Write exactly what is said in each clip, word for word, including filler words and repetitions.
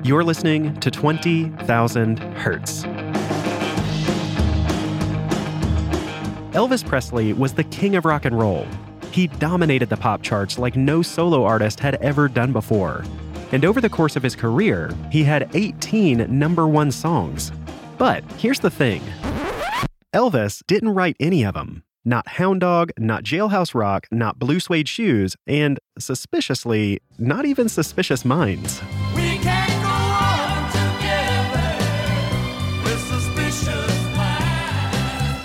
You're listening to twenty thousand Hertz. Elvis Presley was the king of rock and roll. He dominated the pop charts like no solo artist had ever done before. And over the course of his career, he had eighteen number one songs. But here's the thing. Elvis didn't write any of them. Not Hound Dog, not Jailhouse Rock, not Blue Suede Shoes, and, suspiciously, not even Suspicious Minds. We can't go on together with suspicious minds.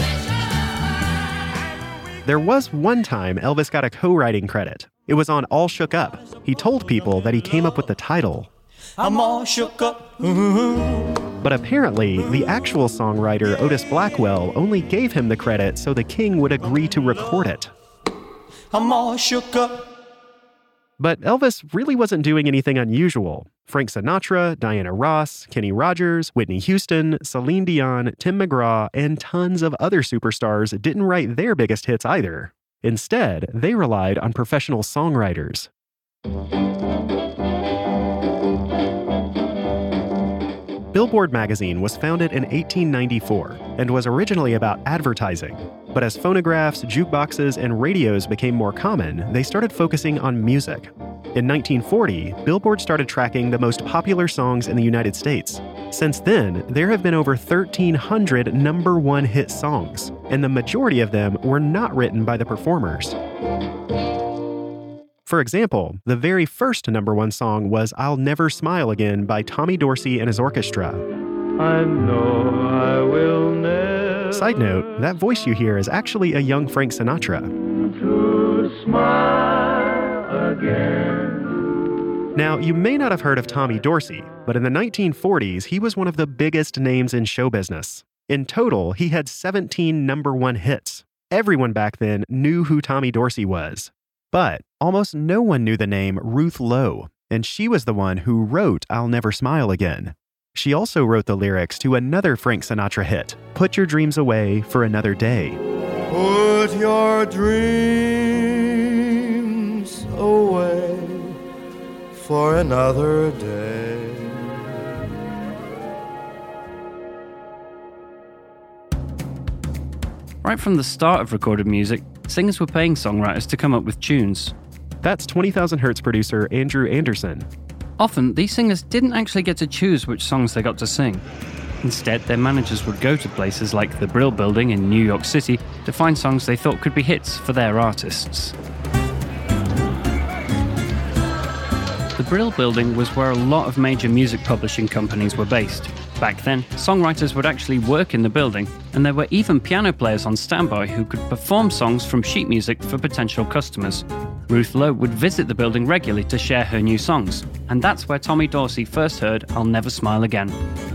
There was one time Elvis got a co-writing credit. It was on All Shook Up. He told people that he came up with the title. I'm all shook up. But apparently, the actual songwriter Otis Blackwell only gave him the credit so the king would agree to record it. I'm all shook up. But Elvis really wasn't doing anything unusual. Frank Sinatra, Diana Ross, Kenny Rogers, Whitney Houston, Celine Dion, Tim McGraw, and tons of other superstars didn't write their biggest hits either. Instead, they relied on professional songwriters. Billboard magazine was founded in eighteen ninety-four and was originally about advertising. But as phonographs, jukeboxes, and radios became more common, they started focusing on music. In nineteen forty, Billboard started tracking the most popular songs in the United States. Since then, there have been over thirteen hundred number one hit songs, and the majority of them were not written by the performers. For example, the very first number one song was I'll Never Smile Again by Tommy Dorsey and his orchestra. I know I will never. Side note, that voice you hear is actually a young Frank Sinatra. To smile again. Now, you may not have heard of Tommy Dorsey, but in the nineteen forties, he was one of the biggest names in show business. In total, he had seventeen number one hits. Everyone back then knew who Tommy Dorsey was. But almost no one knew the name Ruth Lowe, and she was the one who wrote I'll Never Smile Again. She also wrote the lyrics to another Frank Sinatra hit, Put Your Dreams Away for Another Day. Put your dreams away for another day. Right from the start of recorded music, singers were paying songwriters to come up with tunes. That's twenty thousand Hertz producer Andrew Anderson. Often, these singers didn't actually get to choose which songs they got to sing. Instead, their managers would go to places like the Brill Building in New York City to find songs they thought could be hits for their artists. The Brill Building was where a lot of major music publishing companies were based. Back then, songwriters would actually work in the building, and there were even piano players on standby who could perform songs from sheet music for potential customers. Ruth Lowe would visit the building regularly to share her new songs, and that's where Tommy Dorsey first heard I'll Never Smile Again.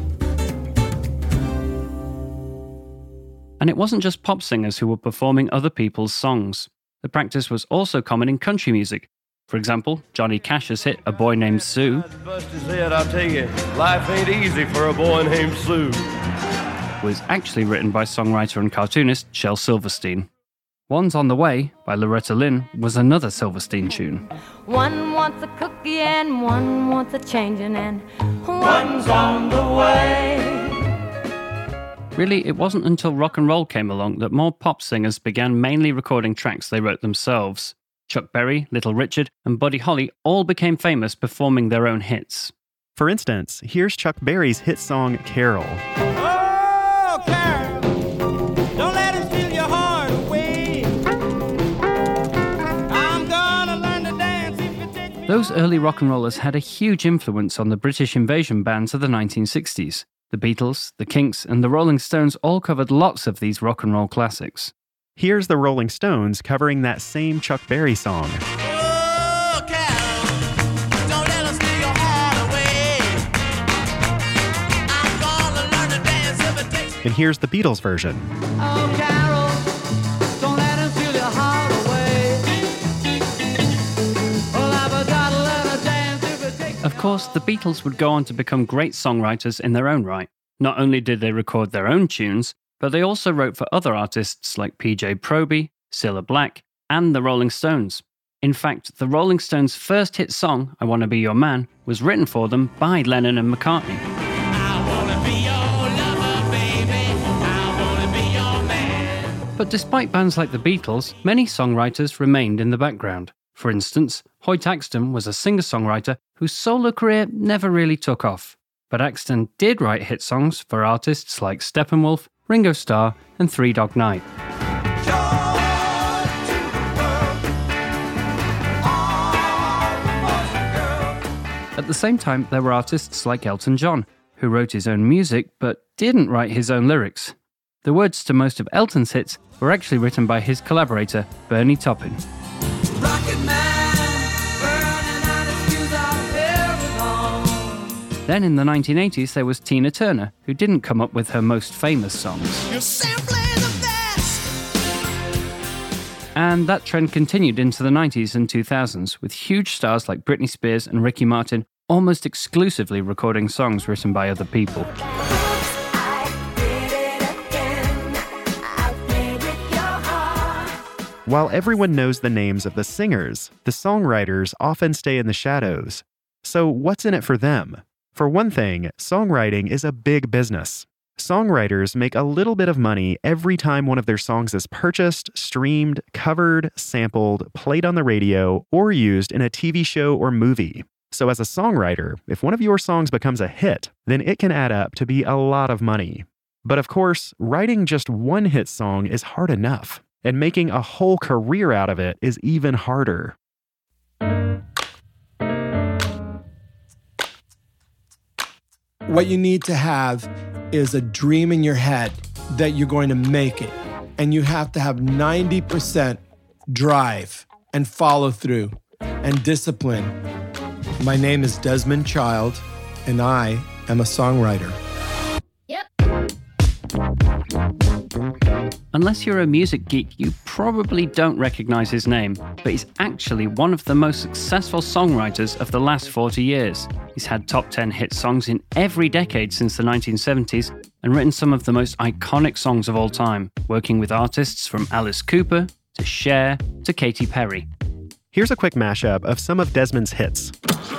And it wasn't just pop singers who were performing other people's songs. The practice was also common in country music. For example, Johnny Cash's hit A Boy Named Sue Bust his head, I'll tell you, life ain't easy for a boy named Sue. was actually written by songwriter and cartoonist Shel Silverstein. One's on the Way by Loretta Lynn was another Silverstein tune. One wants a cookie and one wants a changing and One's on the way. Really, it wasn't until rock and roll came along that more pop singers began mainly recording tracks they wrote themselves. Chuck Berry, Little Richard, and Buddy Holly all became famous performing their own hits. For instance, here's Chuck Berry's hit song Carol. Oh, Carol, don't let him steal your heart away. I'm gonna learn to dance if you take me. Those early rock and rollers had a huge influence on the British invasion bands of the nineteen sixties. The Beatles, the Kinks, and the Rolling Stones all covered lots of these rock and roll classics. Here's the Rolling Stones covering that same Chuck Berry song. Oh, Carol, don't let him steal your heart away. I'm gonna learn to dance if it takes me. And here's the Beatles version. Oh, Carol, don't let him steal your heart away. Well, I've gotta learn to dance if it takes me. Of course, the Beatles would go on to become great songwriters in their own right. Not only did they record their own tunes, but they also wrote for other artists like P J Proby, Cilla Black, and the Rolling Stones. In fact, the Rolling Stones' first hit song, I Wanna Be Your Man, was written for them by Lennon and McCartney. I wanna be your lover, baby. I wanna be your man. But despite bands like the Beatles, many songwriters remained in the background. For instance, Hoyt Axton was a singer-songwriter whose solo career never really took off. But Axton did write hit songs for artists like Steppenwolf, Ringo Starr, and Three Dog Night. At the same time, there were artists like Elton John, who wrote his own music but didn't write his own lyrics. The words to most of Elton's hits were actually written by his collaborator, Bernie Taupin. Then in the nineteen eighties, there was Tina Turner, who didn't come up with her most famous songs. You're simply the best. And that trend continued into the nineties and two thousands, with huge stars like Britney Spears and Ricky Martin almost exclusively recording songs written by other people. While everyone knows the names of the singers, the songwriters often stay in the shadows. So what's in it for them? For one thing, songwriting is a big business. Songwriters make a little bit of money every time one of their songs is purchased, streamed, covered, sampled, played on the radio, or used in a T V show or movie. So as a songwriter, if one of your songs becomes a hit, then it can add up to be a lot of money. But of course, writing just one hit song is hard enough, and making a whole career out of it is even harder. What you need to have is a dream in your head that you're going to make it. And you have to have ninety percent drive and follow through and discipline. My name is Desmond Child, and I am a songwriter. Yep. Unless you're a music geek, you probably don't recognize his name, but he's actually one of the most successful songwriters of the last forty years. He's had top ten hit songs in every decade since the nineteen seventies and written some of the most iconic songs of all time, working with artists from Alice Cooper to Cher to Katy Perry. Here's a quick mashup of some of Desmond's hits.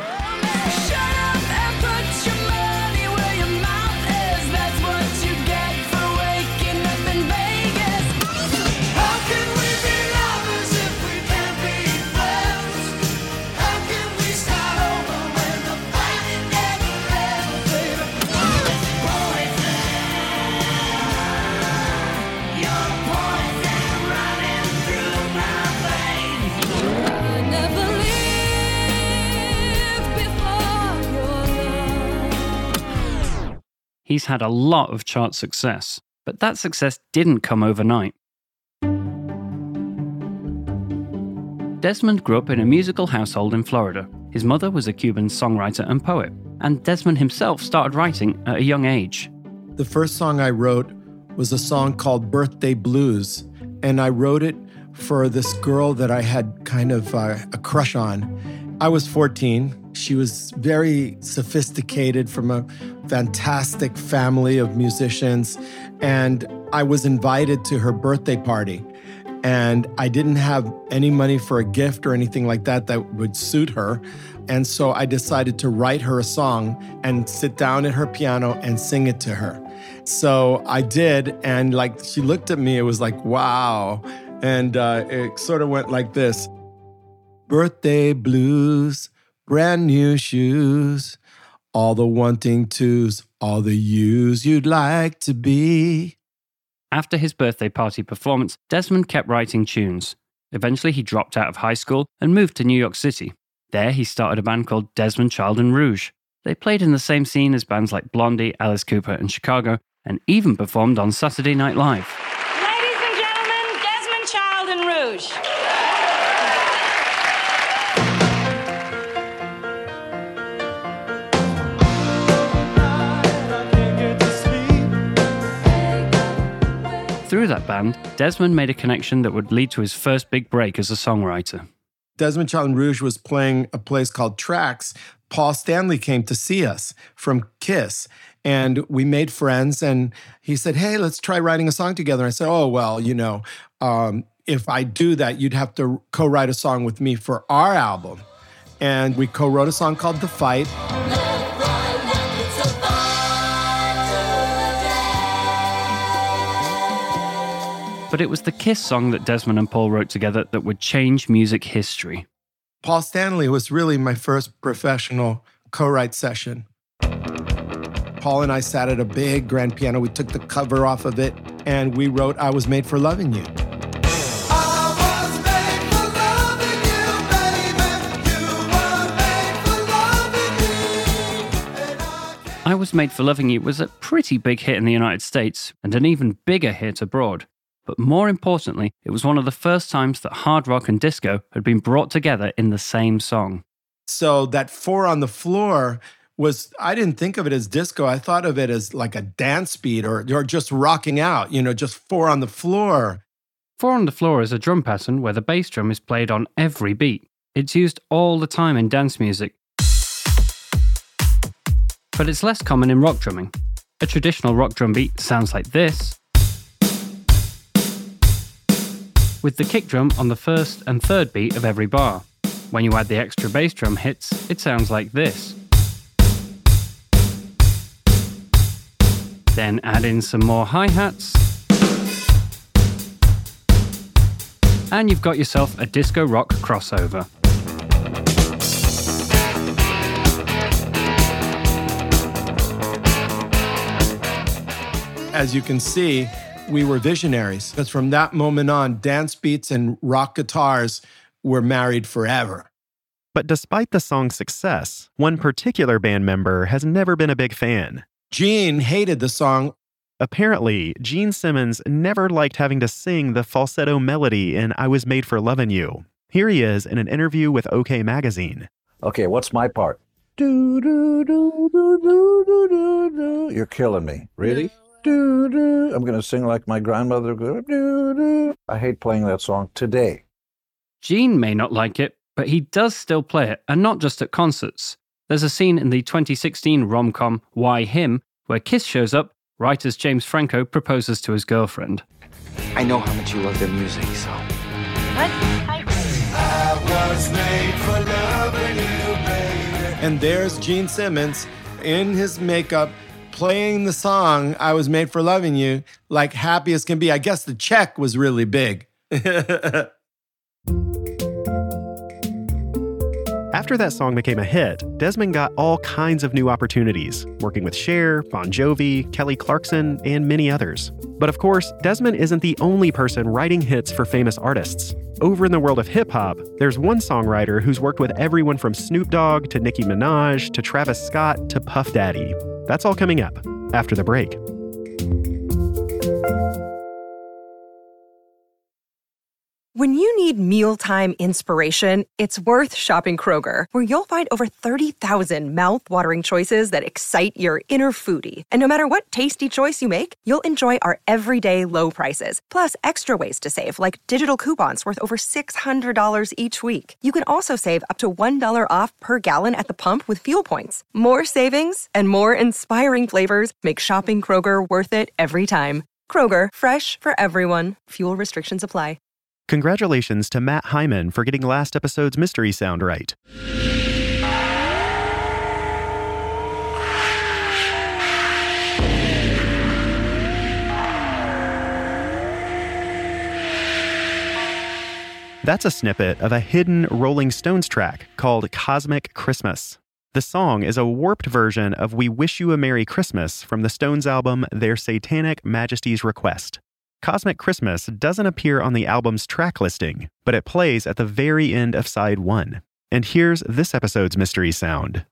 He's had a lot of chart success, but that success didn't come overnight. Desmond grew up in a musical household in Florida. His mother was a Cuban songwriter and poet, and Desmond himself started writing at a young age. The first song I wrote was a song called Birthday Blues, and I wrote it for this girl that I had kind of uh, a crush on. I was fourteen. She was very sophisticated from a fantastic family of musicians, and I was invited to her birthday party. And I didn't have any money for a gift or anything like that that would suit her. And so I decided to write her a song and sit down at her piano and sing it to her. So I did, and like she looked at me, it was like, wow. And uh, it sort of went like this. Birthday blues, brand new shoes, all the wanting tos, all the yous you'd like to be. After his birthday party performance, Desmond kept writing tunes. Eventually, he dropped out of high school and moved to New York City. There, he started a band called Desmond Child and Rouge. They played in the same scene as bands like Blondie, Alice Cooper, and Chicago, and even performed on Saturday Night Live. Ladies and gentlemen, Desmond Child and Rouge. Through that band, Desmond made a connection that would lead to his first big break as a songwriter. Desmond Child and Rouge was playing a place called Tracks, Paul Stanley came to see us from KISS. And we made friends, and he said, hey, let's try writing a song together. And I said, oh, well, you know, um, if I do that, you'd have to co-write a song with me for our album. And we co-wrote a song called The Fight. But it was the KISS song that Desmond and Paul wrote together that would change music history. Paul Stanley was really my first professional co-write session. Paul and I sat at a big grand piano. We took the cover off of it, and we wrote I Was Made for Loving You. I Was Made for Loving You was a pretty big hit in the United States and an even bigger hit abroad. But more importantly, it was one of the first times that hard rock and disco had been brought together in the same song. So that Four on the Floor was, I didn't think of it as disco. I thought of it as like a dance beat or, or just rocking out, you know, just four on the floor. Four on the Floor is a drum pattern where the bass drum is played on every beat. It's used all the time in dance music. But it's less common in rock drumming. A traditional rock drum beat sounds like this, with the kick drum on the first and third beat of every bar. When you add the extra bass drum hits, it sounds like this. Then add in some more hi-hats, and you've got yourself a disco rock crossover. As you can see, we were visionaries, because from that moment on, dance beats and rock guitars were married forever. But despite the song's success, one particular band member has never been a big fan. Gene hated the song. Apparently, Gene Simmons never liked having to sing the falsetto melody in I Was Made for Lovin' You. Here he is in an interview with OK Magazine. Okay, what's my part? Do, do, do, do, do, do, do, do. You're killing me. Really? Do, do. I'm going to sing like my grandmother. Do, do. I hate playing that song today. Gene may not like it, but he does still play it, and not just at concerts. There's a scene in the twenty sixteen rom-com Why Him, where Kiss shows up right as James Franco proposes to his girlfriend. I know how much you love their music, so... What? I was made for loving you, baby. And there's Gene Simmons in his makeup playing the song I Was Made for Loving You, like happy as can be. I guess the check was really big. After that song became a hit, Desmond got all kinds of new opportunities, working with Cher, Bon Jovi, Kelly Clarkson, and many others. But of course, Desmond isn't the only person writing hits for famous artists. Over in the world of hip-hop, there's one songwriter who's worked with everyone from Snoop Dogg to Nicki Minaj to Travis Scott to Puff Daddy. That's all coming up after the break. When you need mealtime inspiration, it's worth shopping Kroger, where you'll find over thirty thousand mouth-watering choices that excite your inner foodie. And no matter what tasty choice you make, you'll enjoy our everyday low prices, plus extra ways to save, like digital coupons worth over six hundred dollars each week. You can also save up to one dollar off per gallon at the pump with fuel points. More savings and more inspiring flavors make shopping Kroger worth it every time. Kroger, fresh for everyone. Fuel restrictions apply. Congratulations to Matt Hyman for getting last episode's mystery sound right. That's a snippet of a hidden Rolling Stones track called Cosmic Christmas. The song is a warped version of We Wish You a Merry Christmas from the Stones album Their Satanic Majesty's Request. Cosmic Christmas doesn't appear on the album's track listing, but it plays at the very end of side one. And here's this episode's mystery sound.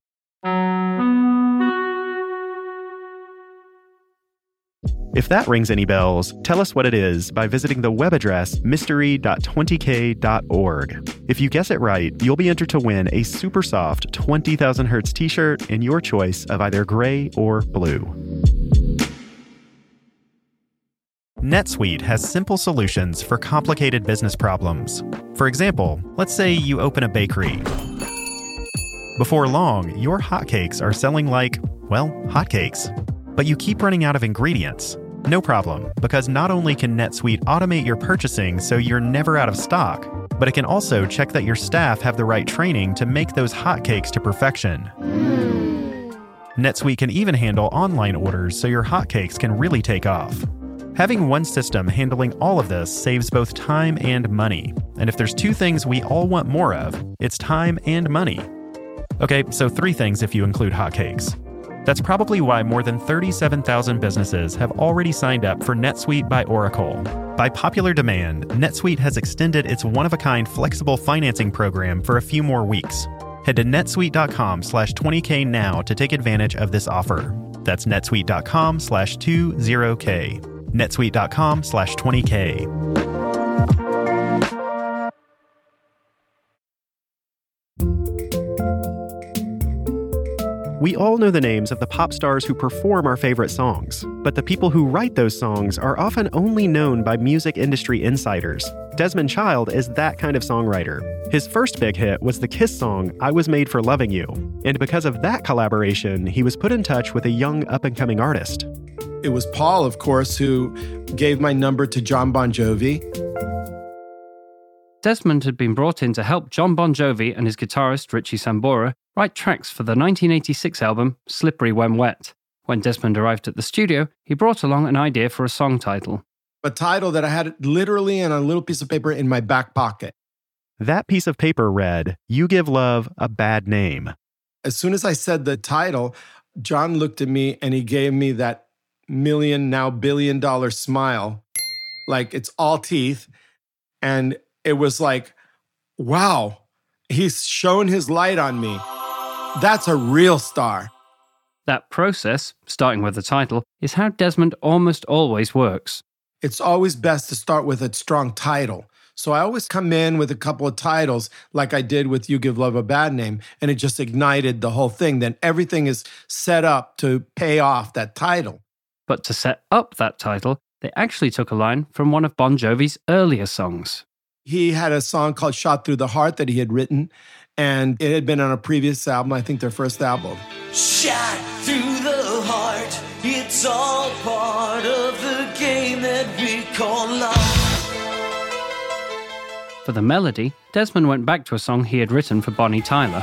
If that rings any bells, tell us what it is by visiting the web address mystery dot twenty k dot org. If you guess it right, you'll be entered to win a super soft twenty thousand hertz t-shirt in your choice of either gray or blue. NetSuite has simple solutions for complicated business problems. For example, let's say you open a bakery. Before long, your hotcakes are selling like, well, hotcakes. But you keep running out of ingredients. No problem, because not only can NetSuite automate your purchasing so you're never out of stock, but it can also check that your staff have the right training to make those hotcakes to perfection. Mm. NetSuite can even handle online orders so your hotcakes can really take off. Having one system handling all of this saves both time and money. And if there's two things we all want more of, it's time and money. Okay, so three things if you include hotcakes. That's probably why more than thirty-seven thousand businesses have already signed up for NetSuite by Oracle. By popular demand, NetSuite has extended its one-of-a-kind flexible financing program for a few more weeks. Head to netsuite.com slash 20k now to take advantage of this offer. That's netsuite.com slash 20k. netsuite.com slash 20k. We all know the names of the pop stars who perform our favorite songs, but the people who write those songs are often only known by music industry insiders. Desmond Child is that kind of songwriter. His first big hit was the Kiss song, I Was Made for Loving You, and because of that collaboration, he was put in touch with a young up-and-coming artist. It was Paul, of course, who gave my number to Jon Bon Jovi. Desmond had been brought in to help Jon Bon Jovi and his guitarist Richie Sambora write tracks for the nineteen eighty-six album Slippery When Wet. When Desmond arrived at the studio, he brought along an idea for a song title. A title that I had literally on a little piece of paper in my back pocket. That piece of paper read, You Give Love a Bad Name. As soon as I said the title, John looked at me and he gave me that million, now billion dollar smile. Like it's all teeth. And it was like, wow, he's shown his light on me. That's a real star. That process, starting with the title, is how Desmond almost always works. It's always best to start with a strong title. So I always come in with a couple of titles like I did with You Give Love a Bad Name, and it just ignited the whole thing. Then everything is set up to pay off that title. But to set up that title, they actually took a line from one of Bon Jovi's earlier songs. He had a song called Shot Through the Heart that he had written, and it had been on a previous album, I think their first album. Shot through the heart, it's all part of the game that we call love. For the melody, Desmond went back to a song he had written for Bonnie Tyler.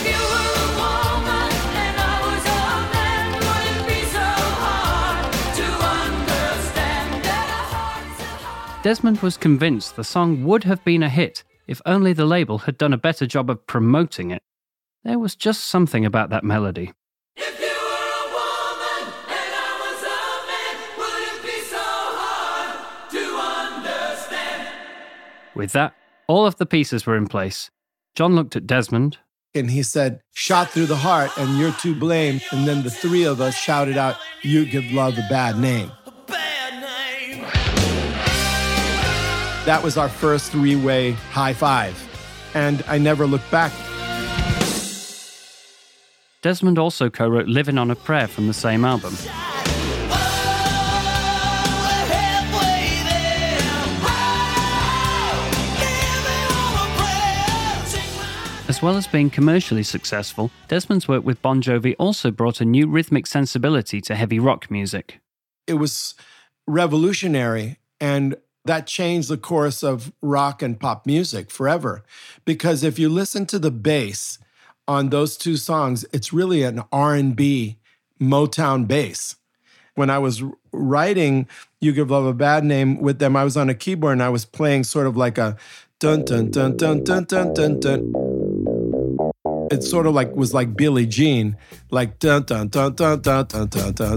Desmond was convinced the song would have been a hit if only the label had done a better job of promoting it. There was just something about that melody. If you were a woman and I was a man, would it be so hard to understand? With that, all of the pieces were in place. John looked at Desmond. And he said, shot through the heart and you're to blame. And then the three of us shouted out, You Give Love a Bad Name. That was our first three-way high five, and I never looked back. Desmond also co-wrote Living on a Prayer from the same album. As well as being commercially successful, Desmond's work with Bon Jovi also brought a new rhythmic sensibility to heavy rock music. It was revolutionary, and that changed the course of rock and pop music forever. Because if you listen to the bass on those two songs, it's really an R and B Motown bass. When I was writing You Give Love a Bad Name with them, I was on a keyboard and I was playing sort of like a dun dun dun dun dun dun dun dun. It sort of like was like Billie Jean, like dun dun dun dun dun dun dun dun.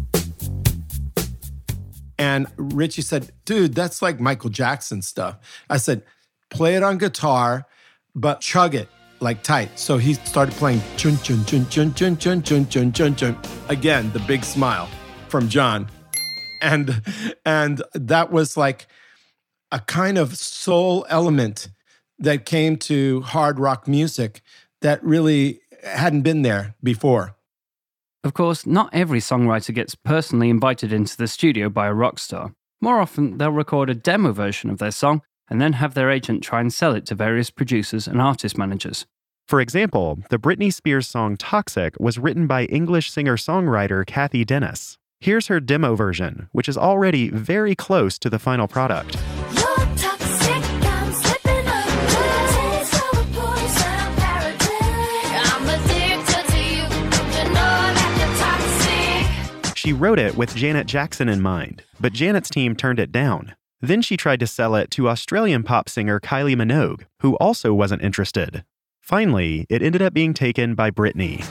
And Richie said, dude, that's like Michael Jackson stuff. I said, play it on guitar, but chug it like tight. So he started playing chun chun chun chun chun chun chun chun chun chun. Again, the big smile from John. And, and that was like a kind of soul element that came to hard rock music that really hadn't been there before. Of course, not every songwriter gets personally invited into the studio by a rock star. More often, they'll record a demo version of their song and then have their agent try and sell it to various producers and artist managers. For example, the Britney Spears song Toxic was written by English singer-songwriter Kathy Dennis. Here's her demo version, which is already very close to the final product. She wrote it with Janet Jackson in mind, but Janet's team turned it down. Then she tried to sell it to Australian pop singer Kylie Minogue, who also wasn't interested. Finally, it ended up being taken by Britney.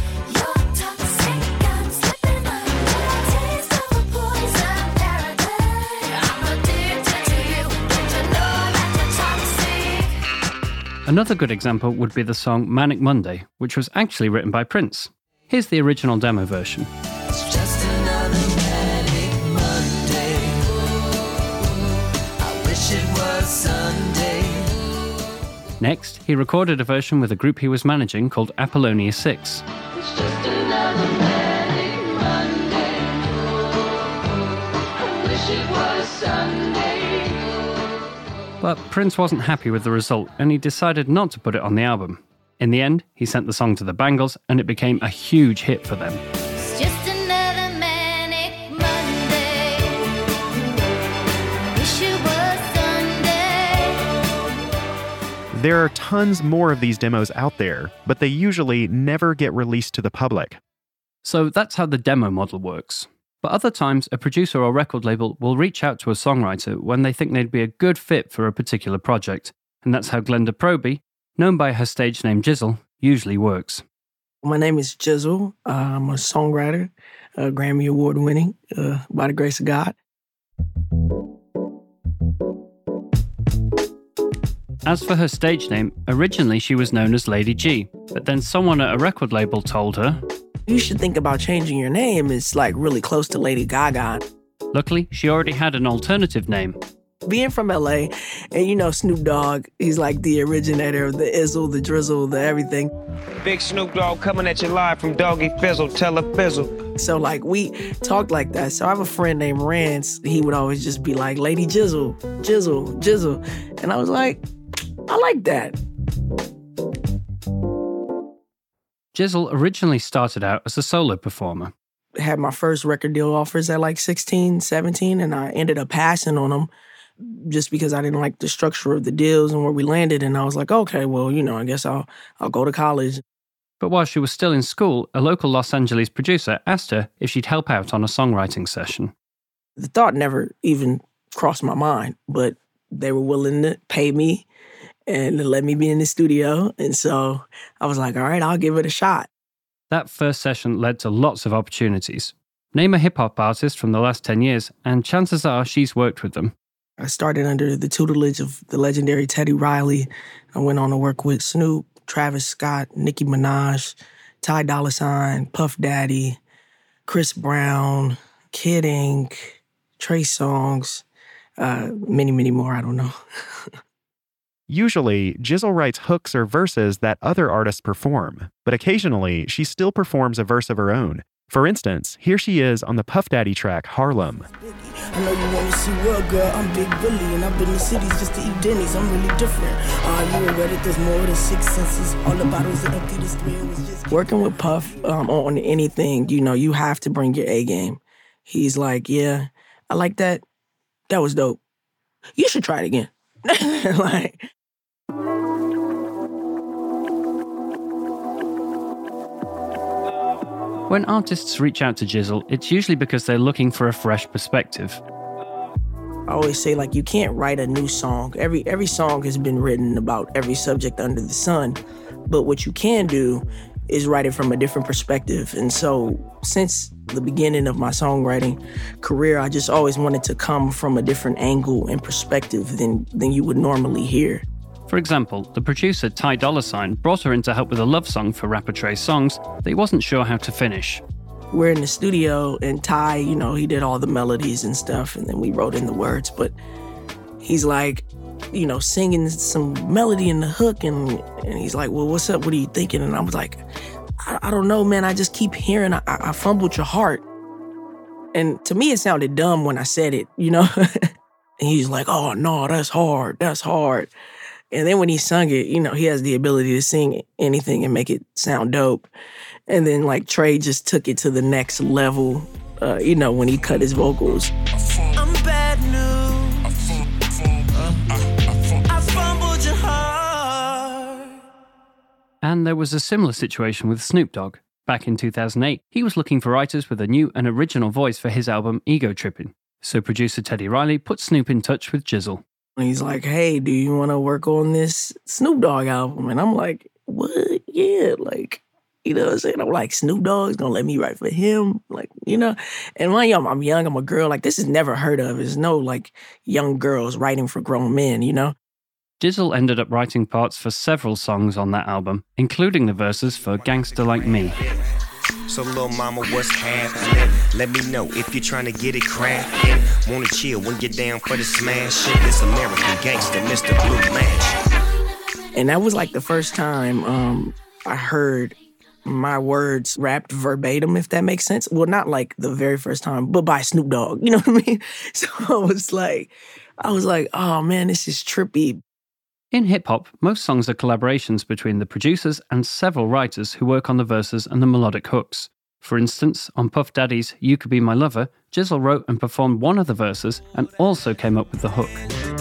Another good example would be the song Manic Monday, which was actually written by Prince. Here's the original demo version. It's just another manic Monday. I wish it was Sunday. Next, he recorded a version with a group he was managing called Apollonia six. It's just another manic Monday. I wish it was Sunday. But Prince wasn't happy with the result, and he decided not to put it on the album. In the end, he sent the song to the Bangles, and it became a huge hit for them. It's just another manic Monday. Wish it was Sunday. There are tons more of these demos out there, but they usually never get released to the public. So that's how the demo model works. But other times, a producer or record label will reach out to a songwriter when they think they'd be a good fit for a particular project. And that's how Glenda Proby, known by her stage name Jizzle, usually works. My name is Jizzle. Uh, I'm a songwriter, uh, Grammy Award winning, uh, by the grace of God. As for her stage name, originally she was known as Lady G, but then someone at a record label told her, "You should think about changing your name. It's like really close to Lady Gaga." Luckily, she already had an alternative name. Being from L A, and you know Snoop Dogg, he's like the originator of the Izzle, the Drizzle, the everything. Big Snoop Dogg coming at you live from Doggy Fizzle, tell a fizzle. So like we talked like that. So I have a friend named Rance. He would always just be like, Lady Jizzle, Jizzle, Jizzle. And I was like, I like that. Jizzle originally started out as a solo performer. Had my first record deal offers at like sixteen, seventeen, and I ended up passing on them just because I didn't like the structure of the deals and where we landed. And I was like, okay, well, you know, I guess I'll I'll go to college. But while she was still in school, a local Los Angeles producer asked her if she'd help out on a songwriting session. The thought never even crossed my mind, but they were willing to pay me and let me be in the studio. And so I was like, all right, I'll give it a shot. That first session led to lots of opportunities. Name a hip-hop artist from the last ten years, and chances are she's worked with them. I started under the tutelage of the legendary Teddy Riley. I went on to work with Snoop, Travis Scott, Nicki Minaj, Ty Dolla Sign, Puff Daddy, Chris Brown, Kid Ink, Trey Songz, uh, many, many more, I don't know. Usually, Jizzle writes hooks or verses that other artists perform, but occasionally she still performs a verse of her own. For instance, here she is on the Puff Daddy track Harlem. I know you want to see world, girl. I'm Big Billy, and I've been in cities just to eat Denny's. I'm really different. Uh, you already, there's more than six senses. All the bottles are empty, this thrill was just... Working with Puff um, on anything, you know, you have to bring your A game. He's like, yeah, I like that. That was dope. You should try it again. like... When artists reach out to Jizzle, it's usually because they're looking for a fresh perspective. I always say, like, you can't write a new song. Every every song has been written about every subject under the sun. But what you can do is write it from a different perspective. And so since the beginning of my songwriting career, I just always wanted to come from a different angle and perspective than, than you would normally hear. For example, the producer Ty Dolla Sign brought her in to help with a love song for rapper Trey Songz that he wasn't sure how to finish. We're in the studio, and Ty, you know, he did all the melodies and stuff, and then we wrote in the words, but he's like, you know, singing some melody in the hook, and, and he's like, well, what's up? What are you thinking? And I was like, I, I don't know, man. I just keep hearing, I, I fumbled your heart. And to me, it sounded dumb when I said it, you know? And he's like, oh, no, that's hard. That's hard. And then when he sung it, you know, he has the ability to sing anything and make it sound dope. And then, like, Trey just took it to the next level, uh, you know, when he cut his vocals. I'm bad news. I fumbled your heart. And there was a similar situation with Snoop Dogg. Back in two thousand eight, he was looking for writers with a new and original voice for his album Ego Trippin'. So producer Teddy Riley put Snoop in touch with Jizzle. And he's like, hey, do you want to work on this Snoop Dogg album? And I'm like, what? Yeah, like, you know what I'm saying? I'm like, Snoop Dogg's gonna let me write for him? Like, you know? And when I'm, I'm young, I'm a girl, like, this is never heard of. There's no, like, young girls writing for grown men, you know? Jizzle ended up writing parts for several songs on that album, including the verses for Gangsta Like Me. So little mama, what's happening? Let me know if you're trying to get it cracking. Wanna chill when you're down for the smash. Shit, this American gangster, Mister Blue Match. And that was like the first time um, I heard my words rapped verbatim, if that makes sense. Well, not like the very first time, but by Snoop Dogg, you know what I mean? So I was like, I was like, oh man, this is trippy. In hip-hop, most songs are collaborations between the producers and several writers who work on the verses and the melodic hooks. For instance, on Puff Daddy's You Could Be My Lover, Jizzle wrote and performed one of the verses and also came up with the hook.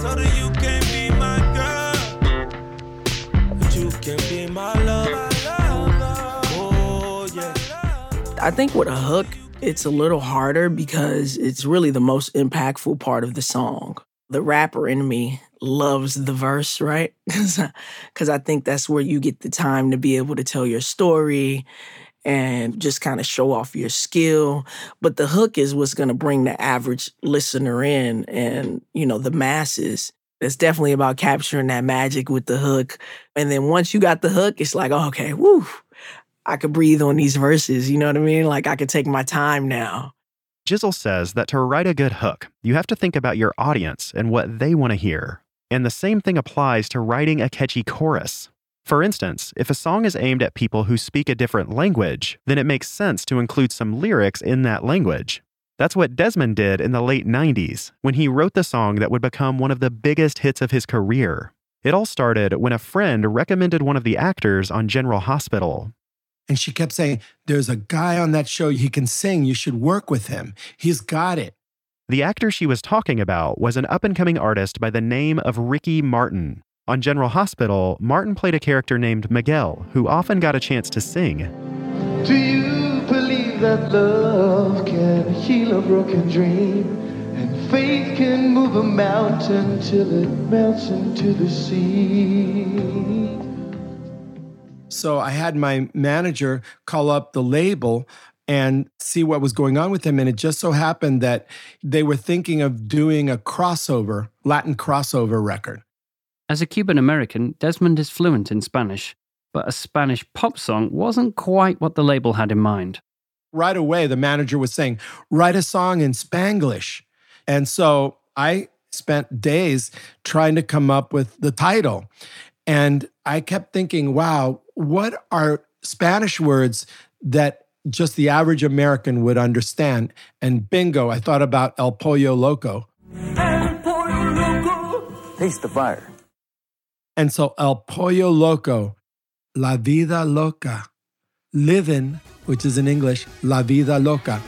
I think with a hook, it's a little harder because it's really the most impactful part of the song. The rapper in me loves the verse, right? Because I think that's where you get the time to be able to tell your story and just kind of show off your skill. But the hook is what's going to bring the average listener in and, you know, the masses. It's definitely about capturing that magic with the hook. And then once you got the hook, it's like, oh, okay, woo, I could breathe on these verses. You know what I mean? Like I could take my time now. Jizzle says that to write a good hook, you have to think about your audience and what they want to hear. And the same thing applies to writing a catchy chorus. For instance, if a song is aimed at people who speak a different language, then it makes sense to include some lyrics in that language. That's what Desmond did in the late nineties, when he wrote the song that would become one of the biggest hits of his career. It all started when a friend recommended one of the actors on General Hospital. And she kept saying, there's a guy on that show, he can sing, you should work with him. He's got it. The actor she was talking about was an up-and-coming artist by the name of Ricky Martin. On General Hospital, Martin played a character named Miguel, who often got a chance to sing. Do you believe that love can heal a broken dream? And faith can move a mountain till it melts into the sea? So I had my manager call up the label and see what was going on with him. And it just so happened that they were thinking of doing a crossover, Latin crossover record. As a Cuban-American, Desmond is fluent in Spanish, but a Spanish pop song wasn't quite what the label had in mind. Right away, the manager was saying, write a song in Spanglish. And so I spent days trying to come up with the title. And I kept thinking, wow, what are Spanish words that just the average American would understand? And bingo, I thought about El Pollo Loco. El Pollo Loco. Taste the fire. And so El Pollo Loco, La Vida Loca, living, which is in English, La Vida Loca.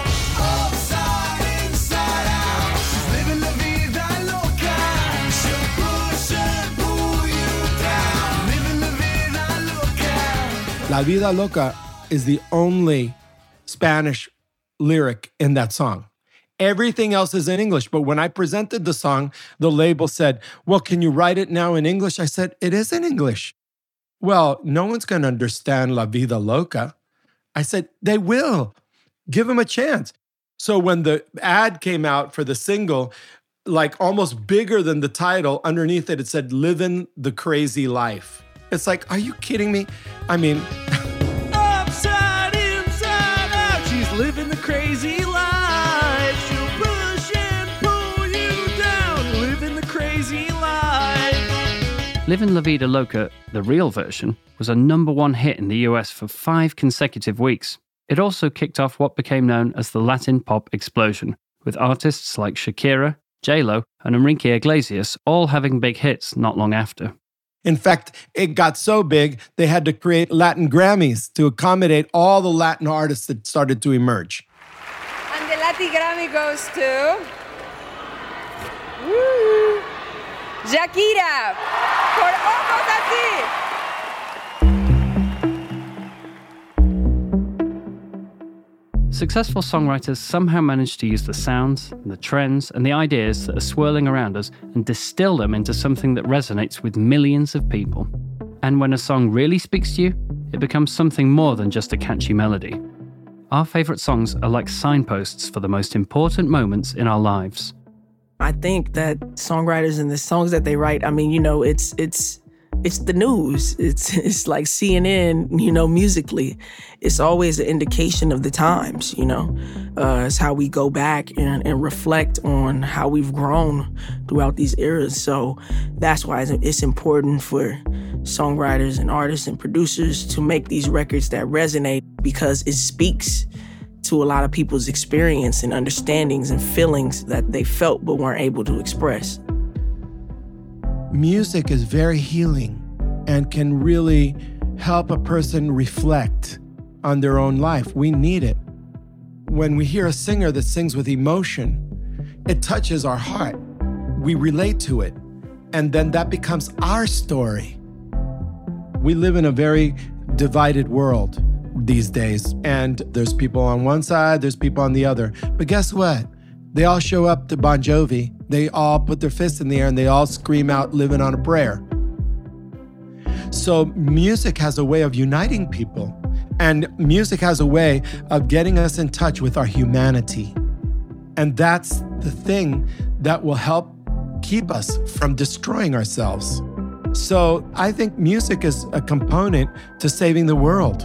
La Vida Loca is the only Spanish lyric in that song. Everything else is in English. But when I presented the song, the label said, well, can you write it now in English? I said, it is in English. Well, no one's going to understand La Vida Loca. I said, they will. Give them a chance. So when the ad came out for the single, like almost bigger than the title, underneath it, it said, Livin' the Crazy Life. It's like, are you kidding me? I mean... Upside, inside out, she's living the crazy life. She'll push and pull you down, living the crazy life. Livin' La Vida Loca, the real version, was a number one hit in the U S for five consecutive weeks. It also kicked off what became known as the Latin pop explosion, with artists like Shakira, J-Lo, and Enrique Iglesias all having big hits not long after. In fact, it got so big, they had to create Latin Grammys to accommodate all the Latin artists that started to emerge. And the Latin Grammy goes to... Woo! Shakira, por Ojos Así. Successful songwriters somehow manage to use the sounds, the trends, and the ideas that are swirling around us and distill them into something that resonates with millions of people. And when a song really speaks to you, it becomes something more than just a catchy melody. Our favourite songs are like signposts for the most important moments in our lives. I think that songwriters and the songs that they write, I mean, you know, it's it's it's the news. It's it's like C N N, you know, musically. It's always an indication of the times, you know. Uh, it's how we go back and, and reflect on how we've grown throughout these eras. So that's why it's important for songwriters and artists and producers to make these records that resonate, because it speaks to a lot of people's experience and understandings and feelings that they felt but weren't able to express. Music is very healing and can really help a person reflect on their own life. We need it. When we hear a singer that sings with emotion, it touches our heart. We relate to it, and then that becomes our story. We live in a very divided world these days, and there's people on one side, there's people on the other. But guess what? They all show up to Bon Jovi, they all put their fists in the air, and they all scream out, "Living on a Prayer." So music has a way of uniting people, and music has a way of getting us in touch with our humanity. And that's the thing that will help keep us from destroying ourselves. So I think music is a component to saving the world.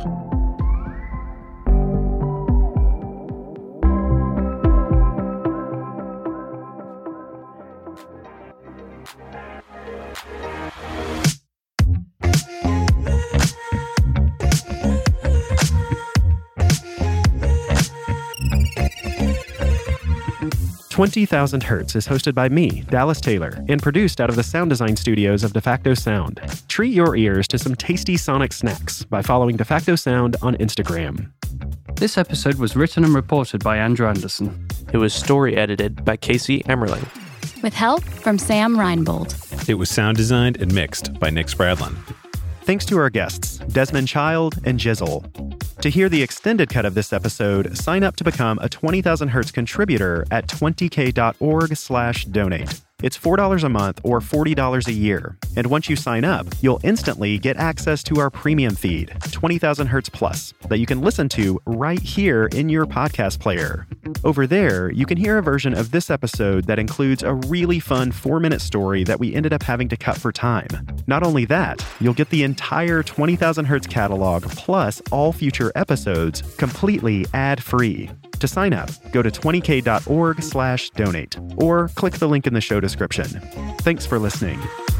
twenty thousand Hertz is hosted by me, Dallas Taylor, and produced out of the sound design studios of DeFacto Sound. Treat your ears to some tasty sonic snacks by following DeFacto Sound on Instagram. This episode was written and reported by Andrew Anderson. It was story edited by Casey Emmerling, with help from Sam Reinbold. It was sound designed and mixed by Nick Spradlin. Thanks to our guests, Desmond Child and Jizzle. To hear the extended cut of this episode, sign up to become a twenty thousand Hertz contributor at twenty k dot org slash donate. It's four dollars a month or forty dollars a year. And once you sign up, you'll instantly get access to our premium feed, twenty thousand Hertz Plus, that you can listen to right here in your podcast player. Over there, you can hear a version of this episode that includes a really fun four-minute story that we ended up having to cut for time. Not only that, you'll get the entire twenty thousand Hertz catalog plus all future episodes completely ad-free. To sign up, go to twenty k dot org slash donate or click the link in the show description. Thanks for listening.